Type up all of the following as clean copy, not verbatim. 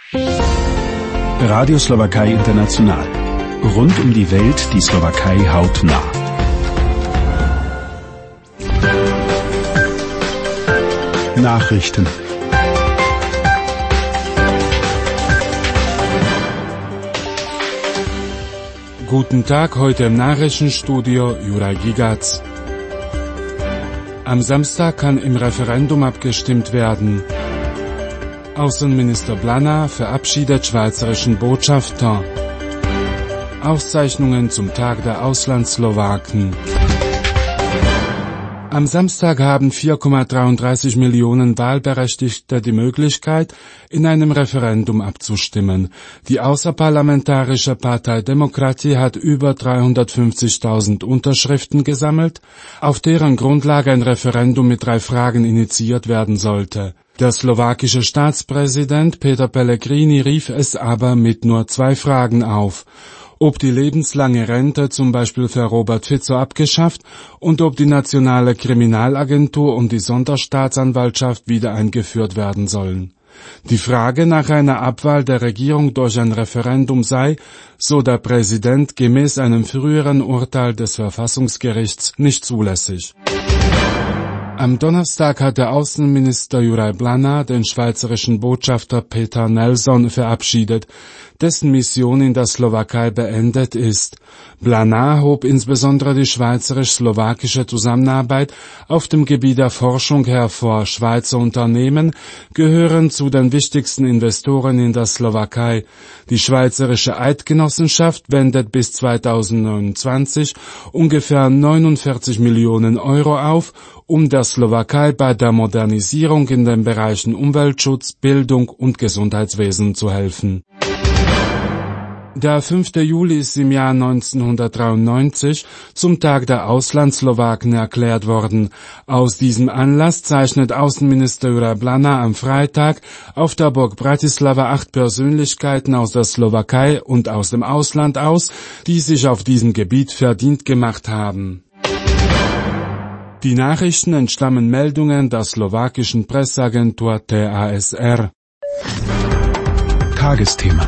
Radio Slowakei International. Rund um die Welt die Slowakei hautnah. Nachrichten. Guten Tag, heute im Nachrichtenstudio Juraj Gigac. Am Samstag kann im Referendum abgestimmt werden. Außenminister Blana verabschiedet schweizerischen Botschafter. Auszeichnungen zum Tag der Auslandsslowaken. Am Samstag haben 4,33 Millionen Wahlberechtigte die Möglichkeit, in einem Referendum abzustimmen. Die außerparlamentarische Partei Demokratie hat über 350.000 Unterschriften gesammelt, auf deren Grundlage ein Referendum mit 3 Fragen initiiert werden sollte. Der slowakische Staatspräsident Peter Pellegrini rief es aber mit nur 2 Fragen auf: ob die lebenslange Rente zum Beispiel für Robert Fico abgeschafft und ob die nationale Kriminalagentur und die Sonderstaatsanwaltschaft wieder eingeführt werden sollen. Die Frage nach einer Abwahl der Regierung durch ein Referendum sei, so der Präsident gemäß einem früheren Urteil des Verfassungsgerichts, nicht zulässig. Am Donnerstag hat der Außenminister Juraj Blana den schweizerischen Botschafter Peter Nelson verabschiedet, dessen Mission in der Slowakei beendet ist. Blana hob insbesondere die schweizerisch-slowakische Zusammenarbeit auf dem Gebiet der Forschung hervor. Schweizer Unternehmen gehören zu den wichtigsten Investoren in der Slowakei. Die Schweizerische Eidgenossenschaft wendet bis 2029 ungefähr 49 Millionen Euro auf, um der Slowakei bei der Modernisierung in den Bereichen Umweltschutz, Bildung und Gesundheitswesen zu helfen. Der 5. Juli ist im Jahr 1993 zum Tag der Auslandsslowaken erklärt worden. Aus diesem Anlass zeichnet Außenminister Juraj Blana am Freitag auf der Burg Bratislava 8 Persönlichkeiten aus der Slowakei und aus dem Ausland aus, die sich auf diesem Gebiet verdient gemacht haben. Die Nachrichten entstammen Meldungen der slowakischen Presseagentur TASR. Tagesthema.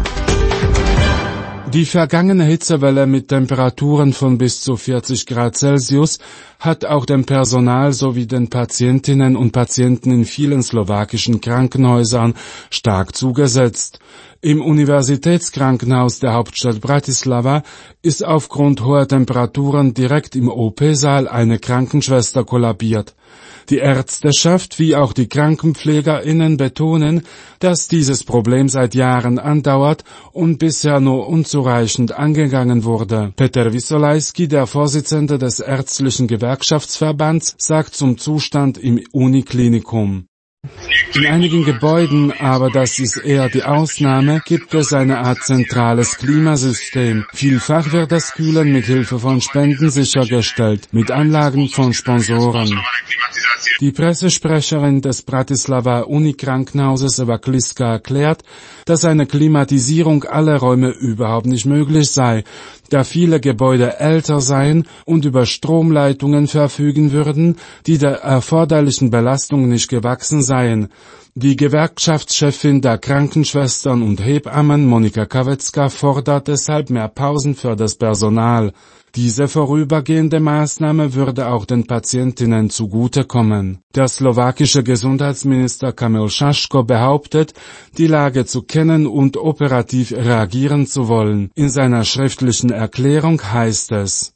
Die vergangene Hitzewelle mit Temperaturen von bis zu 40 Grad Celsius hat auch dem Personal sowie den Patientinnen und Patienten in vielen slowakischen Krankenhäusern stark zugesetzt. Im Universitätskrankenhaus der Hauptstadt Bratislava ist aufgrund hoher Temperaturen direkt im OP-Saal eine Krankenschwester kollabiert. Die Ärzteschaft wie auch die KrankenpflegerInnen betonen, dass dieses Problem seit Jahren andauert und bisher nur unzureichend angegangen wurde. Peter Wisolajski, der Vorsitzende des ärztlichen Gewerkschaftsverbands, sagt zum Zustand im Uniklinikum: In einigen Gebäuden, aber das ist eher die Ausnahme, gibt es eine Art zentrales Klimasystem. Vielfach wird das Kühlen mit Hilfe von Spenden sichergestellt, mit Anlagen von Sponsoren. Die Pressesprecherin des Bratislava Unikrankenhauses Eva Kliska erklärt, dass eine Klimatisierung aller Räume überhaupt nicht möglich sei, da viele Gebäude älter seien und über Stromleitungen verfügen würden, die der erforderlichen Belastung nicht gewachsen seien. Die Gewerkschaftschefin der Krankenschwestern und Hebammen, Monika Kawetzka, fordert deshalb mehr Pausen für das Personal. Diese vorübergehende Maßnahme würde auch den Patientinnen zugutekommen. Der slowakische Gesundheitsminister Kamil Šaško behauptet, die Lage zu kennen und operativ reagieren zu wollen. In seiner schriftlichen Erklärung heißt es: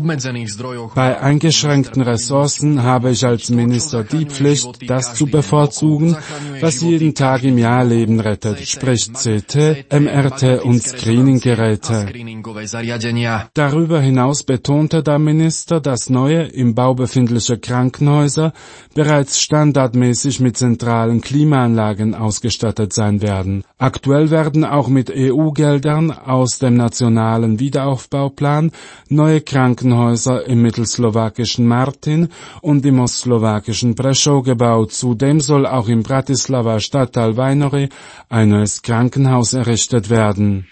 Bei eingeschränkten Ressourcen habe ich als Minister die Pflicht, das zu bevorzugen, was jeden Tag im Jahr Leben rettet, sprich CT, MRT und Screeninggeräte. Darüber hinaus betonte der Minister, dass neue, im Bau befindliche Krankenhäuser bereits standardmäßig mit zentralen Klimaanlagen ausgestattet sein werden. Aktuell werden auch mit EU-Geldern aus dem nationalen Wiederaufbauplan neue Krankenhäuser im mittelslowakischen Martin und im ostslowakischen Prešov gebaut. Zudem soll auch im Bratislava Stadtteil Vajnory ein neues Krankenhaus errichtet werden.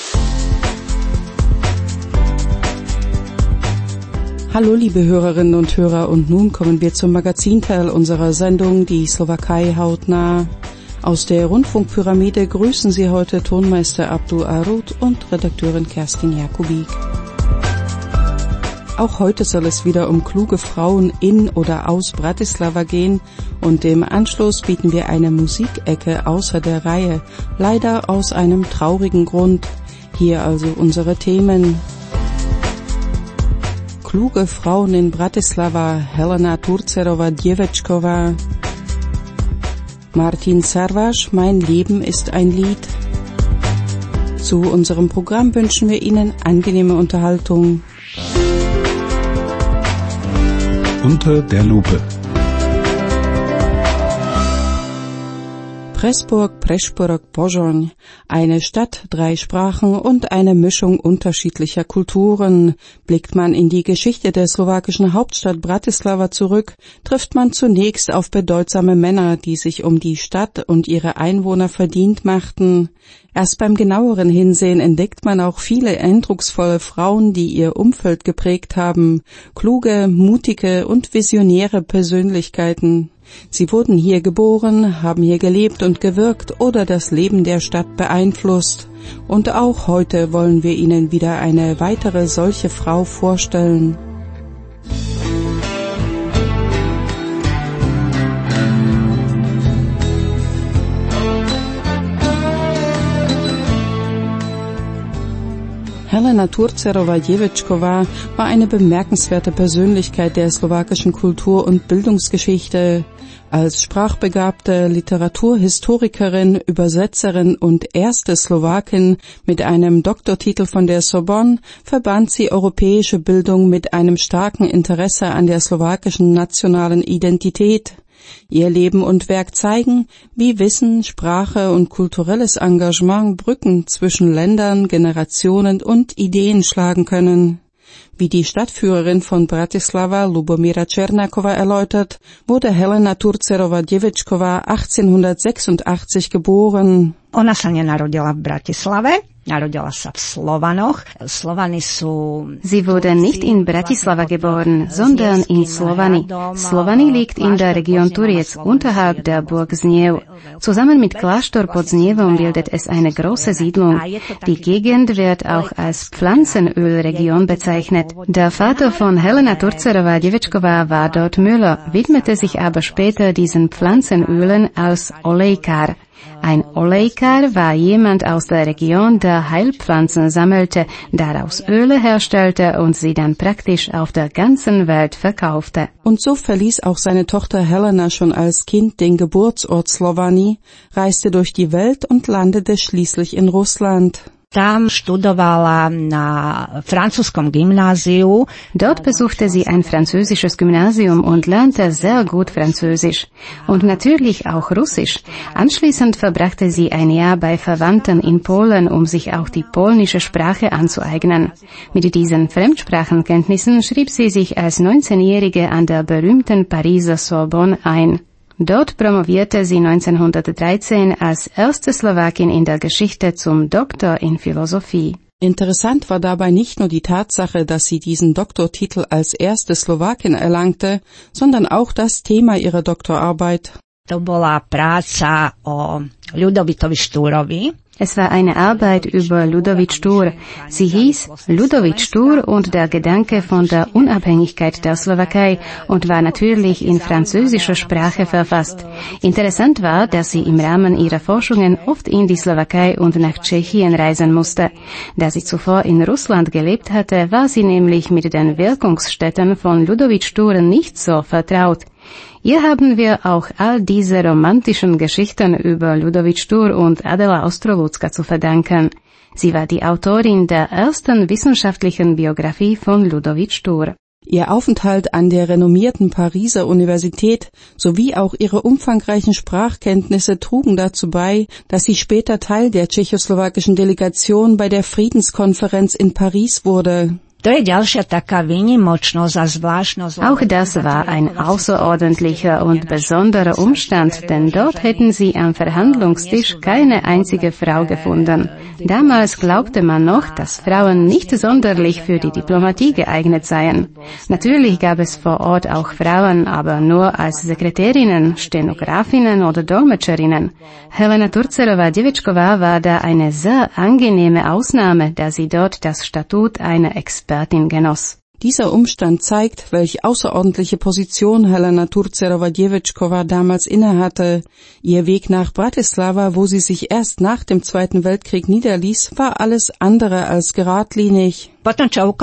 Hallo liebe Hörerinnen und Hörer, und nun kommen wir zum Magazinteil unserer Sendung, die Slowakei hautnah. Aus der Rundfunkpyramide grüßen Sie heute Tonmeister Abdul Arud und Redakteurin Kerstin Jakubik. Auch heute soll es wieder um kluge Frauen in oder aus Bratislava gehen und im Anschluss bieten wir eine Musikecke außer der Reihe, leider aus einem traurigen Grund. Hier also unsere Themen. Kluge Frauen in Bratislava, Helena Turcerova-Djevečková. Martin Sarvaš, Mein Leben ist ein Lied. Zu unserem Programm wünschen wir Ihnen angenehme Unterhaltung. Unter der Lupe. Pressburg, Prešporok, Požoň. Eine Stadt, 3 Sprachen und eine Mischung unterschiedlicher Kulturen. Blickt man in die Geschichte der slowakischen Hauptstadt Bratislava zurück, trifft man zunächst auf bedeutsame Männer, die sich um die Stadt und ihre Einwohner verdient machten. Erst beim genaueren Hinsehen entdeckt man auch viele eindrucksvolle Frauen, die ihr Umfeld geprägt haben. Kluge, mutige und visionäre Persönlichkeiten. Sie wurden hier geboren, haben hier gelebt und gewirkt oder das Leben der Stadt beeinflusst. Und auch heute wollen wir Ihnen wieder eine weitere solche Frau vorstellen. Helena Turcerova-Djevečková war eine bemerkenswerte Persönlichkeit der slowakischen Kultur- und Bildungsgeschichte. Als sprachbegabte Literaturhistorikerin, Übersetzerin und erste Slowakin mit einem Doktortitel von der Sorbonne verband sie europäische Bildung mit einem starken Interesse an der slowakischen nationalen Identität. Ihr Leben und Werk zeigen, wie Wissen, Sprache und kulturelles Engagement Brücken zwischen Ländern, Generationen und Ideen schlagen können. Wie die Stadtführerin von Bratislava, Lubomíra Černáková, erläutert, wurde Helena Turcerova-Djevečková 1886 geboren. Ona sa nenarodila v Bratislave, narodila sa v Slovanoch. Slovany sú... Sie wurde nicht in Bratislava geboren, sondern in Slovany. Slovany liegt in der Region Turec, unterhalb der Burg Zniev. Zusammen mit Kláštor pod Znievom bildet es eine große Siedlung. Die Gegend wird auch als Pflanzenölregion bezeichnet. Der Vater von Helena Turcerova-Djevečková war dort Müller, widmete sich aber später diesen Pflanzenölen als Olejkar. Ein Olejkar war jemand aus der Region, der Heilpflanzen sammelte, daraus Öle herstellte und sie dann praktisch auf der ganzen Welt verkaufte. Und so verließ auch seine Tochter Helena schon als Kind den Geburtsort Slovany, reiste durch die Welt und landete schließlich in Russland. Tam študovala na francúzskom gymnáziu. Dort besuchte sie ein französisches Gymnasium und lernte sehr gut Französisch und natürlich auch Russisch. Anschließend verbrachte sie ein Jahr bei Verwandten in Polen, um sich auch die polnische Sprache anzueignen. Mit diesen Fremdsprachenkenntnissen schrieb sie sich als 19-Jährige an der berühmten Pariser Sorbonne ein. Dort promovierte sie 1913 als erste Slowakin in der Geschichte zum Doktor in Philosophie. Interessant war dabei nicht nur die Tatsache, dass sie diesen Doktortitel als erste Slowakin erlangte, sondern auch das Thema ihrer Doktorarbeit. To bola práca o Ľudovítovi Štúrovi. Es war eine Arbeit über Ľudovít Štúr. Sie hieß Ľudovít Štúr und der Gedanke von der Unabhängigkeit der Slowakei und war natürlich in französischer Sprache verfasst. Interessant war, dass sie im Rahmen ihrer Forschungen oft in die Slowakei und nach Tschechien reisen musste. Da sie zuvor in Russland gelebt hatte, war sie nämlich mit den Wirkungsstätten von Ľudovít Štúr nicht so vertraut. Hier haben wir auch all diese romantischen Geschichten über Ľudovít Štúr und Adela Ostrovúcka zu verdanken. Sie war die Autorin der ersten wissenschaftlichen Biografie von Ľudovít Štúr. Ihr Aufenthalt an der renommierten Pariser Universität sowie auch ihre umfangreichen Sprachkenntnisse trugen dazu bei, dass sie später Teil der tschechoslowakischen Delegation bei der Friedenskonferenz in Paris wurde. Auch das war ein außerordentlicher und besonderer Umstand, denn dort hätten sie am Verhandlungstisch keine einzige Frau gefunden. Damals glaubte man noch, dass Frauen nicht sonderlich für die Diplomatie geeignet seien. Natürlich gab es vor Ort auch Frauen, aber nur als Sekretärinnen, Stenografinnen oder Dolmetscherinnen. Helena Turcerová-Děvečková war da eine sehr angenehme Ausnahme, da sie dort das Statut einer Expertin genoss. Dieser Umstand zeigt, welch außerordentliche Position Helena Turcerová-Děvečková damals innehatte. Ihr Weg nach Bratislava, wo sie sich erst nach dem Zweiten Weltkrieg niederließ, war alles andere als geradlinig. Nach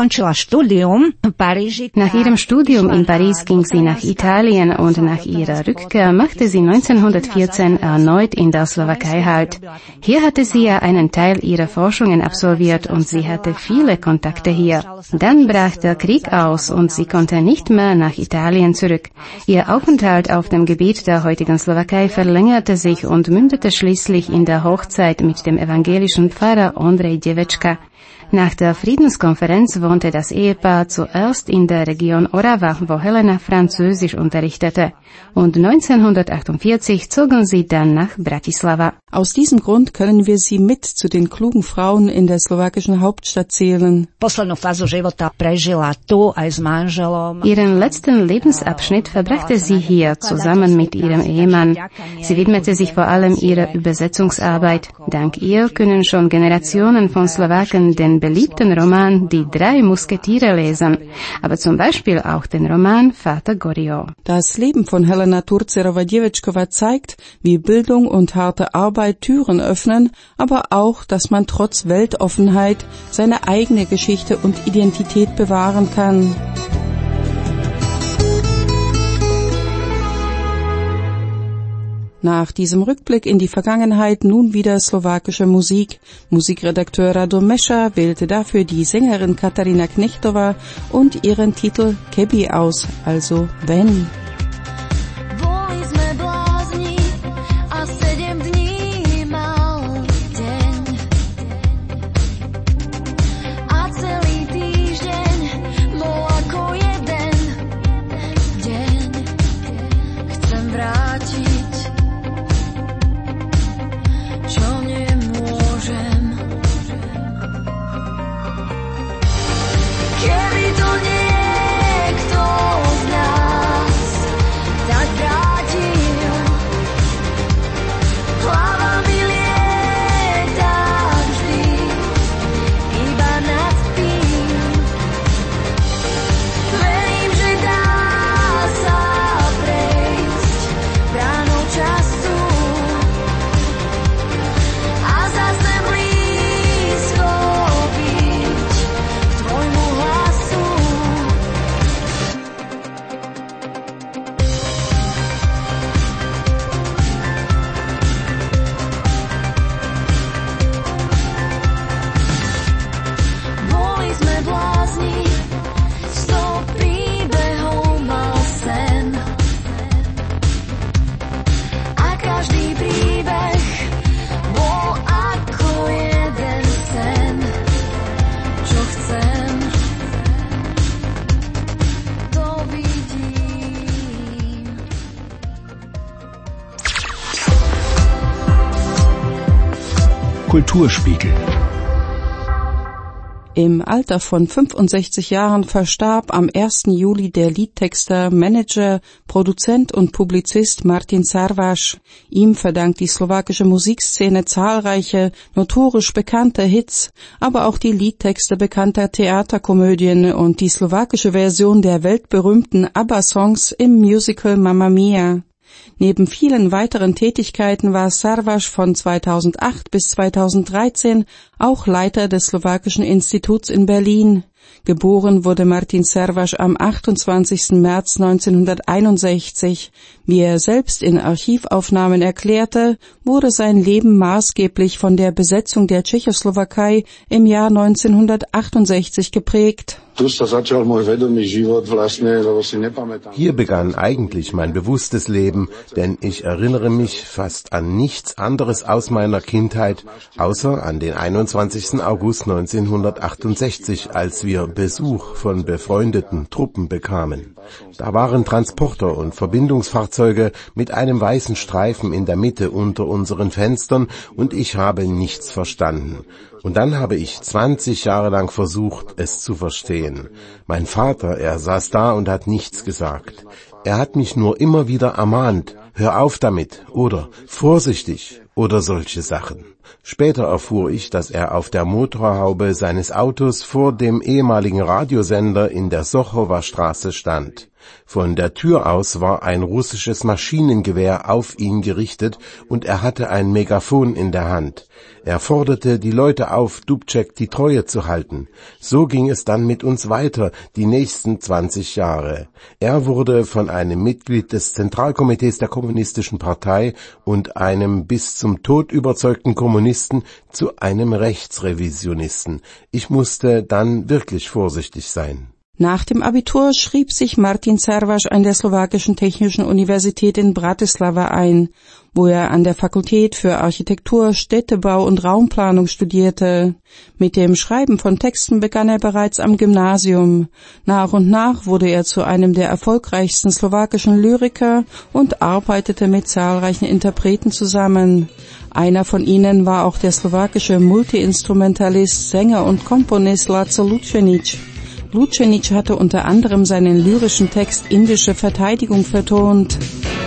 ihrem Studium in Paris ging sie nach Italien und nach ihrer Rückkehr machte sie 1914 erneut in der Slowakei Halt. Hier hatte sie ja einen Teil ihrer Forschungen absolviert und sie hatte viele Kontakte hier. Dann brach der Krieg aus und sie konnte nicht mehr nach Italien zurück. Ihr Aufenthalt auf dem Gebiet der heutigen Slowakei verlängerte sich und mündete schließlich in der Hochzeit mit dem evangelischen Pfarrer Ondrej Děvečka. Nach der Friedenskonferenz wohnte das Ehepaar zuerst in der Region Orava, wo Helena Französisch unterrichtete, und 1948 zogen sie dann nach Bratislava. Aus diesem Grund können wir sie mit zu den klugen Frauen in der slowakischen Hauptstadt zählen. Ihren letzten Lebensabschnitt verbrachte sie hier zusammen mit ihrem Ehemann. Sie widmete sich vor allem ihrer Übersetzungsarbeit. Dank ihr können schon Generationen von Slowaken den beliebten Roman Die drei Musketiere lesen, aber zum Beispiel auch den Roman Vater Goriot. Das Leben von Helena Turcerová-Děvečková zeigt, wie Bildung und harte Arbeit Türen öffnen, aber auch, dass man trotz Weltoffenheit seine eigene Geschichte und Identität bewahren kann. Nach diesem Rückblick in die Vergangenheit nun wieder slowakische Musik. Musikredakteur Rado Mescha wählte dafür die Sängerin Katarina Knechtová und ihren Titel Keby aus, also wenn. Kulturspiegel. Im Alter von 65 Jahren verstarb am 1. Juli der Liedtexter, Manager, Produzent und Publizist Martin Sarvaš. Ihm verdankt die slowakische Musikszene zahlreiche, notorisch bekannte Hits, aber auch die Liedtexte bekannter Theaterkomödien und die slowakische Version der weltberühmten ABBA-Songs im Musical Mamma Mia. Neben vielen weiteren Tätigkeiten war Sarvaš von 2008 bis 2013 auch Leiter des Slowakischen Instituts in Berlin. Geboren wurde Martin Sarvaš am 28. März 1961. Wie er selbst in Archivaufnahmen erklärte, wurde sein Leben maßgeblich von der Besetzung der Tschechoslowakei im Jahr 1968 geprägt. Hier begann eigentlich mein bewusstes Leben, denn ich erinnere mich fast an nichts anderes aus meiner Kindheit, außer an den 21. August 1968, als wir wir Besuch von befreundeten Truppen bekamen. Da waren Transporter und Verbindungsfahrzeuge mit einem weißen Streifen in der Mitte unter unseren Fenstern und ich habe nichts verstanden. Und dann habe ich 20 Jahre lang versucht, es zu verstehen. Mein Vater, er saß da und hat nichts gesagt. Er hat mich nur immer wieder ermahnt, hör auf damit oder vorsichtig oder solche Sachen. Später erfuhr ich, dass er auf der Motorhaube seines Autos vor dem ehemaligen Radiosender in der Sochower Straße stand. Von der Tür aus war ein russisches Maschinengewehr auf ihn gerichtet und er hatte ein Megafon in der Hand. Er forderte die Leute auf, Dubček die Treue zu halten. So ging es dann mit uns weiter, die nächsten 20 Jahre. Er wurde von einem Mitglied des Zentralkomitees der Kommunistischen Partei und einem bis zum Tod überzeugten Kommunisten zu einem Rechtsrevisionisten. Ich musste dann wirklich vorsichtig sein. Nach dem Abitur schrieb sich Martin Servaš an der Slowakischen Technischen Universität in Bratislava ein, wo er an der Fakultät für Architektur, Städtebau und Raumplanung studierte. Mit dem Schreiben von Texten begann er bereits am Gymnasium. Nach und nach wurde er zu einem der erfolgreichsten slowakischen Lyriker und arbeitete mit zahlreichen Interpreten zusammen. Einer von ihnen war auch der slowakische Multiinstrumentalist, Sänger und Komponist Laco Lučenić. Lučenić hatte unter anderem seinen lyrischen Text Indische Verteidigung vertont.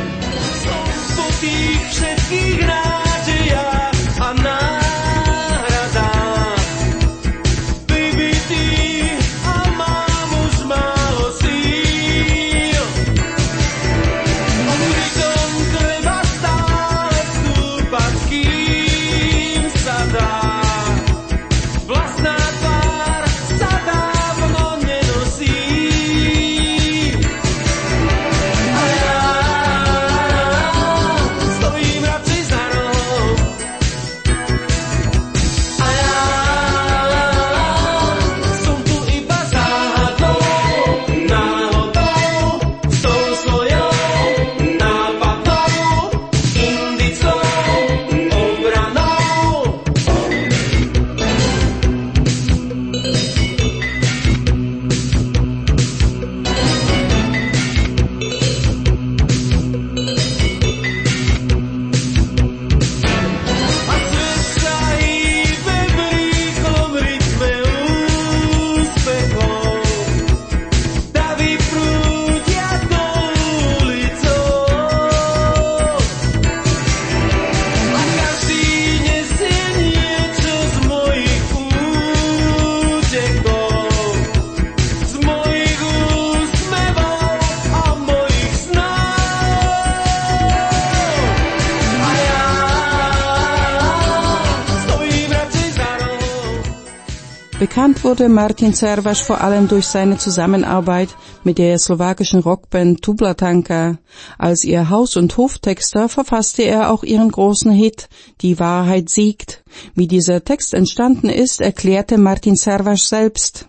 Bekannt wurde Martin Servaš vor allem durch seine Zusammenarbeit mit der slowakischen Rockband Tublatanka. Als ihr Haus- und Hoftexter verfasste er auch ihren großen Hit Die Wahrheit siegt. Wie dieser Text entstanden ist, erklärte Martin Servaš selbst.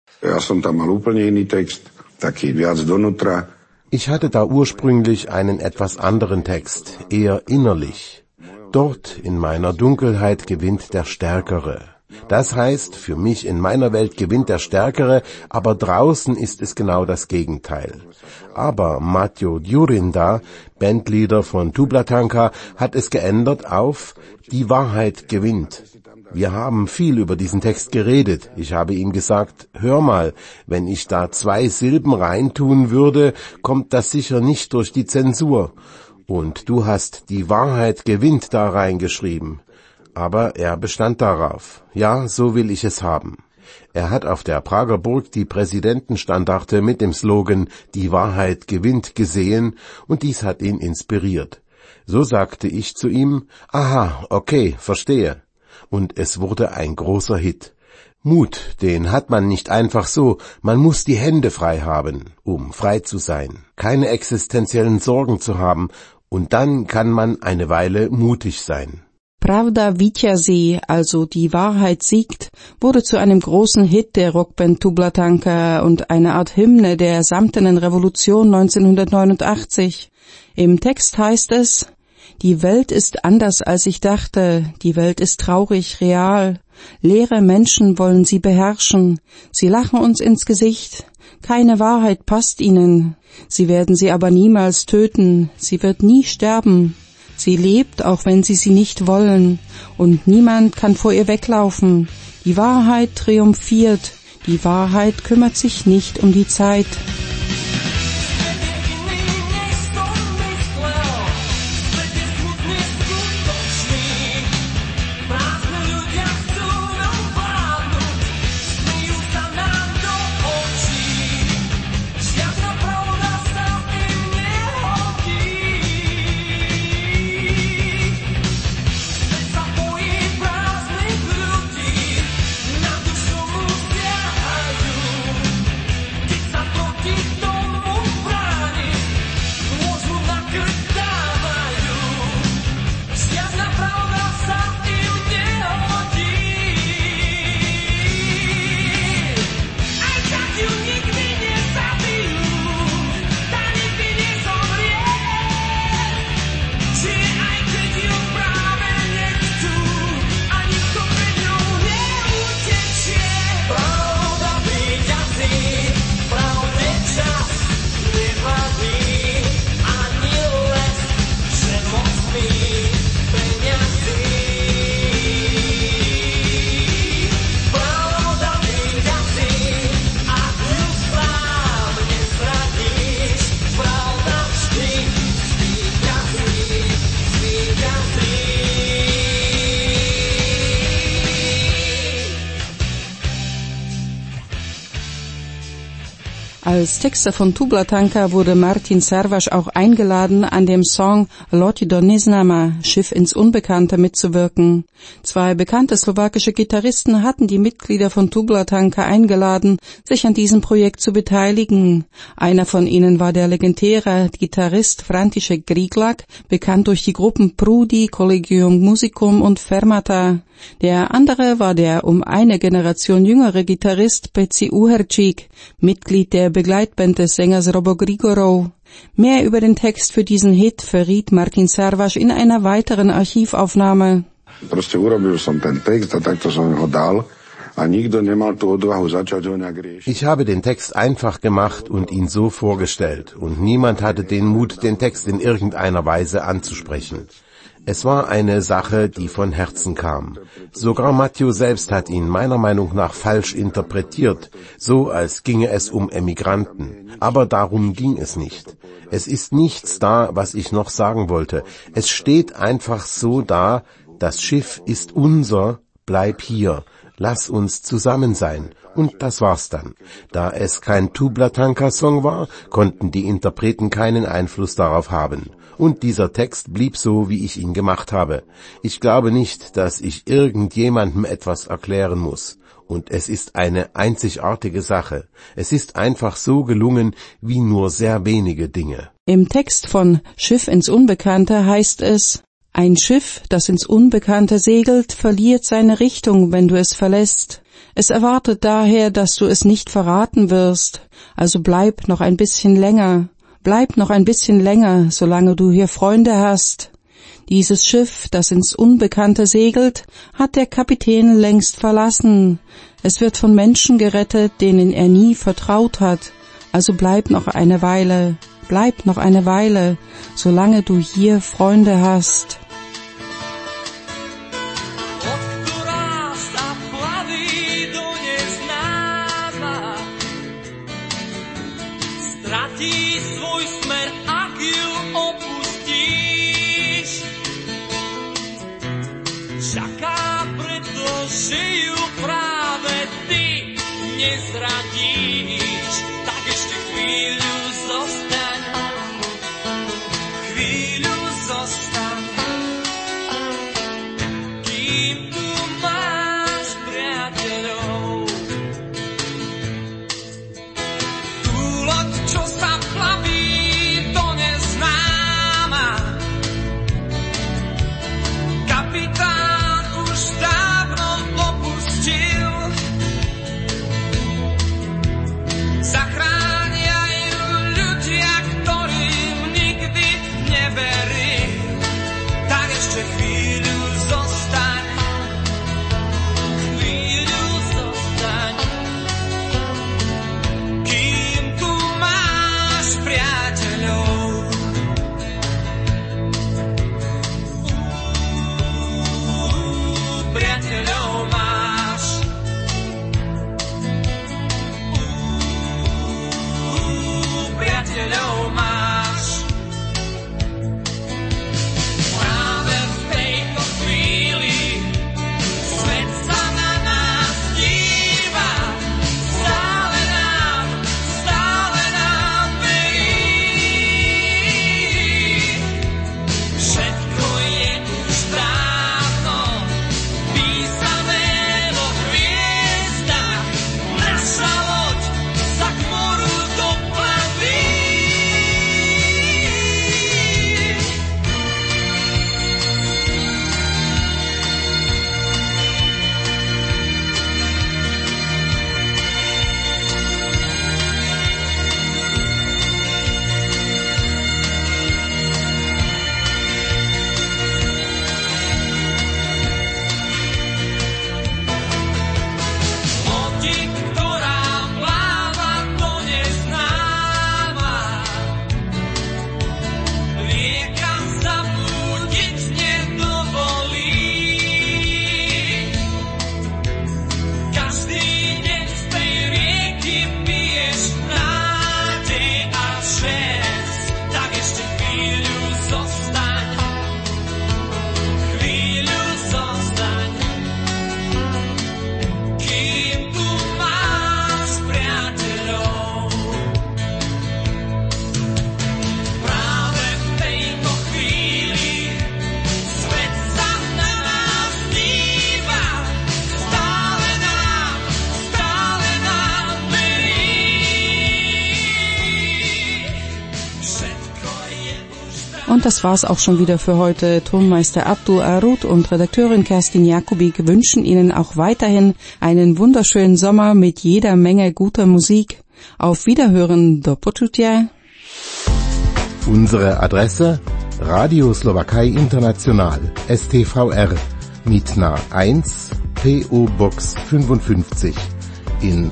Ich hatte da ursprünglich einen etwas anderen Text, eher innerlich. Dort in meiner Dunkelheit gewinnt der Stärkere. Das heißt, für mich in meiner Welt gewinnt der Stärkere, aber draußen ist es genau das Gegenteil. Aber Matjo Djurinda, Bandleader von Tublatanka, hat es geändert auf Die Wahrheit gewinnt. Wir haben viel über diesen Text geredet. Ich habe ihm gesagt, hör mal, wenn ich da 2 Silben reintun würde, kommt das sicher nicht durch die Zensur. Und du hast Die Wahrheit gewinnt da reingeschrieben. Aber er bestand darauf. Ja, so will ich es haben. Er hat auf der Prager Burg die Präsidentenstandarte mit dem Slogan Die Wahrheit gewinnt gesehen und dies hat ihn inspiriert. So sagte ich zu ihm, aha, okay, verstehe. Und es wurde ein großer Hit. Mut, den hat man nicht einfach so, man muss die Hände frei haben, um frei zu sein, keine existenziellen Sorgen zu haben, und dann kann man eine Weile mutig sein. Pravda vítězí, also Die Wahrheit siegt, wurde zu einem großen Hit der Rockband Tublatanka und eine Art Hymne der samtenen Revolution 1989. Im Text heißt es: Die Welt ist anders, als ich dachte. Die Welt ist traurig, real. Leere Menschen wollen sie beherrschen. Sie lachen uns ins Gesicht. Keine Wahrheit passt ihnen. Sie werden sie aber niemals töten. Sie wird nie sterben. Sie lebt, auch wenn sie nicht wollen. Und niemand kann vor ihr weglaufen. Die Wahrheit triumphiert. Die Wahrheit kümmert sich nicht um die Zeit. Als Texter von Tublatanka wurde Martin Servaš auch eingeladen, an dem Song Lodi do Neznama, Schiff ins Unbekannte, mitzuwirken. 2 bekannte slowakische Gitarristen hatten die Mitglieder von Tublatanka eingeladen, sich an diesem Projekt zu beteiligen. Einer von ihnen war der legendäre Gitarrist František Griglak, bekannt durch die Gruppen Prudi, Collegium Musicum und Fermata. Der andere war der um eine Generation jüngere Gitarrist Peci Uherčík, Mitglied der Begleitband des Sängers Robo Grigorov. Mehr über den Text für diesen Hit verriet Martin Servaš in einer weiteren Archivaufnahme. Proste urobil som ten text a takto som ho dal a nikto nemal tú odvahu začať ho nejak riešiť. Ich habe den Text einfach gemacht und ihn so vorgestellt und niemand hatte den Mut, den Text in irgendeiner Weise anzusprechen. Es war eine Sache, die von Herzen kam. Sogar Matthew selbst hat ihn meiner Meinung nach falsch interpretiert, so als ginge es um Emigranten. Aber darum ging es nicht. Es ist nichts da, was ich noch sagen wollte. Es steht einfach so da, das Schiff ist unser, bleib hier, lass uns zusammen sein. Und das war's dann. Da es kein Tublatanka-Song war, konnten die Interpreten keinen Einfluss darauf haben. Und dieser Text blieb so, wie ich ihn gemacht habe. Ich glaube nicht, dass ich irgendjemandem etwas erklären muss. Und es ist eine einzigartige Sache. Es ist einfach so gelungen, wie nur sehr wenige Dinge. Im Text von Schiff ins Unbekannte heißt es: Ein Schiff, das ins Unbekannte segelt, verliert seine Richtung, wenn du es verlässt. Es erwartet daher, dass du es nicht verraten wirst. Also bleib noch ein bisschen länger. Bleib noch ein bisschen länger, solange du hier Freunde hast. Dieses Schiff, das ins Unbekannte segelt, hat der Kapitän längst verlassen. Es wird von Menschen gerettet, denen er nie vertraut hat. Also bleib noch eine Weile, solange du hier Freunde hast. Und das war's auch schon wieder für heute. Tonmeister Abdul Arud und Redakteurin Kerstin Jakubik wünschen Ihnen auch weiterhin einen wunderschönen Sommer mit jeder Menge guter Musik. Auf Wiederhören, do počutia. Unsere Adresse: Radio Slowakei International, STVR, Mitna 1, PO Box 55 in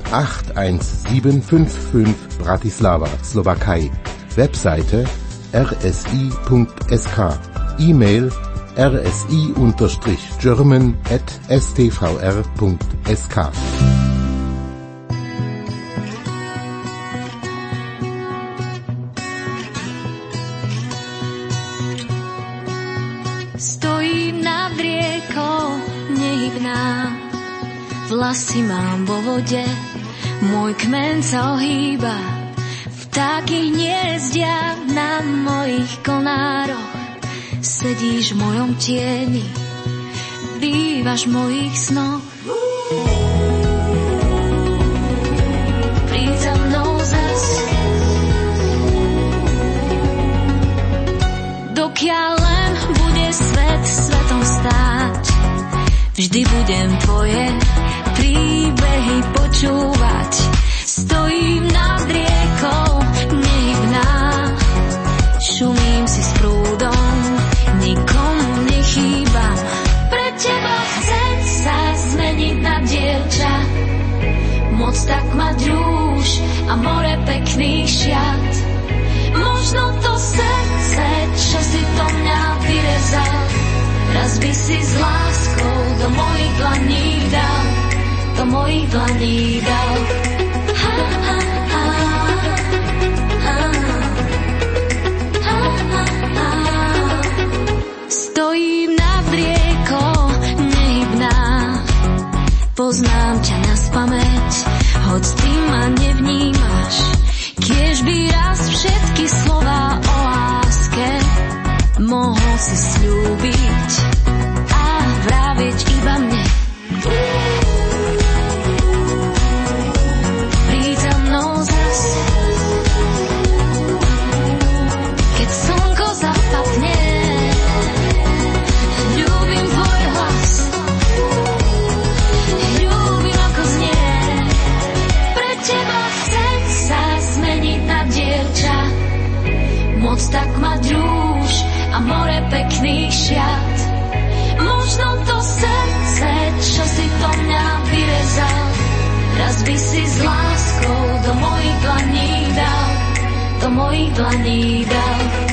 81755 Bratislava, Slowakei. Webseite rsi.sk. E-Mail rsi_german@stvr.sk. Stojím nad riekou nehybná, vlasy mám vo vode, môj kmen sa ohýba, vtáky hniezdia na mojich konároch. Sedíš v mojom tieni, bývaš v mojich snoch. Príď za mnou zas, dokiaľ len bude svet svetom stáť. Vždy budem tvoje príbehy počúvať. Stojím nad riekou nehybná, šumím si s prúdom, nikomu nechýbam. Pre teba chcem sa zmeniť na dievča, moc tak mať rúž a more pekných šiat. Možno to srdce, čo si do mňa vyrezal, raz by si s láskou do mojich dlaní dal, do mojich dlaní dal. Stojím nad riekou nehybná, poznám ťa naspamäť, hoď ty ma nevnímaš. Kiež by raz všetky slová o láske mohol si sľúbiť a vravieť iba mne. Príď za mnou zas, keď slnko zapadne, ľúbim tvoj hlas, ľúbim ako znie. Pre teba chcem sa zmeniť na dievča, moc tak mať rúž a more pekných šiat. Možno to srdce, čo si do mňa vyrezal, raz by si s láskou do mojich dlaní dal, do mojich dlaní dal.